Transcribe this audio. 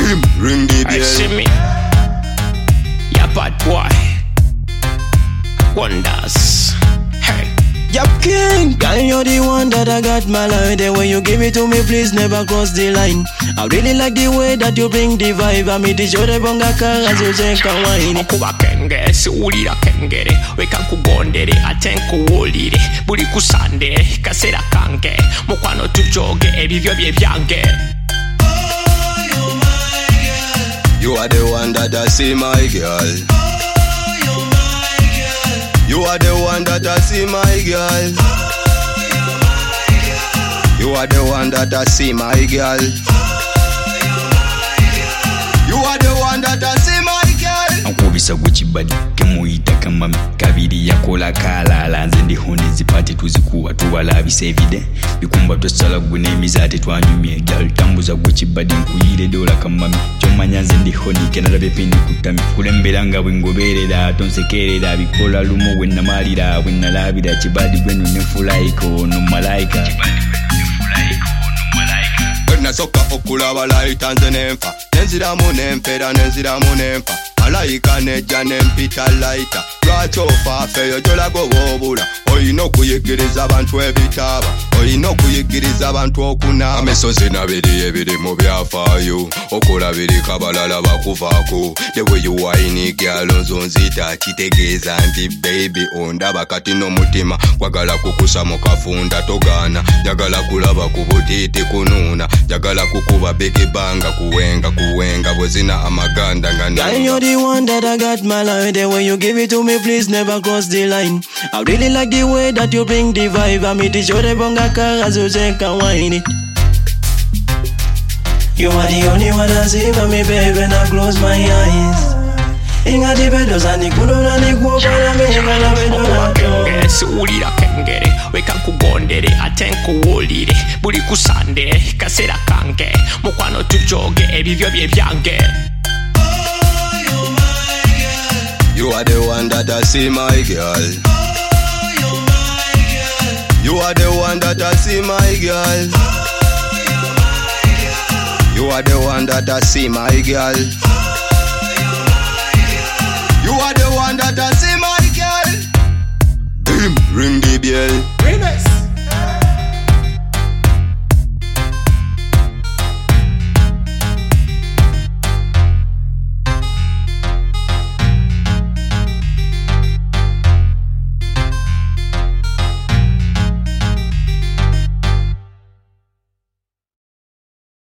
Bim, ring the bell. I see me. Yeah, bad boy. Wonders. Hey. Yup, king, girl, you're the one that I got my life. The way you give it to me, please never cross the line. I really like the way that you bring the vibe. I mean, this the bonga car as you take a wine. Okuba kenge, siwulira kengere. Weka nkugondere, ate nkuwulire. Buli kusande, kasera kange. Mukwano tujoge, ebivyo bye byange. You are the one that I see, my girl. You are the one that I see, my girl. You are the one that I see, my girl. You are the one that I see, my girl. Ankubisa gwekibadi kemuyita kamami kabiri yakola kalala nze ndihone zipate tuzikuwa tuwalabisa evide bikumba tosala gwe n'emizaate twanyumye gal tambuza gwekibadi nkuyire dola kamami kyomanya nze ndihonike nalabe pindi kutami kulembera nga bwe ngoberera tonsekerera bikola lumu bwe namalira bwe nalabira kibadi gwenu nefulayika ono malayika nasoka okulaba layita nze nenfa nenziramu nempera nenziramu nenfa malayika nejja nempita layita lwaki ofaafe jolaga obaobula olina okuyigiriza abantu ebitaaba olina okuyigiriza abantu okunaaba amisozi nabiri ebiri mu byafaayo okulabirika abalala bakuvaako the way you whine girl nzonzita kitegeeza nti baby ondaba kati n'omutima kwagala kukusa mu kafunda togaana jagala kulaba ku butiiti kunuuna jagala kukuba bigibanga kuwenga bwezina amaganda nga girl, you're the one that I got my life. The way you give it to me, please never cross the line. I really like the way that you bring the vibe. I mean, this the bonga car as you take a wine. You are the only one I see for me, baby, and I close my eyes. Inga di bedos ani kulona ni kuopana mejika la bedona kenge, siwulira kengere. Weka nkugondere, ate nkuwulire. Buli kusande, kasera kange. Mukwano tujoge, ebivyo bye byange. You are the one that I see, my girl. You are the one that I see, my girl. You are the one that I see, my girl. You are the one that I see, my girl. Bim, ring the bell.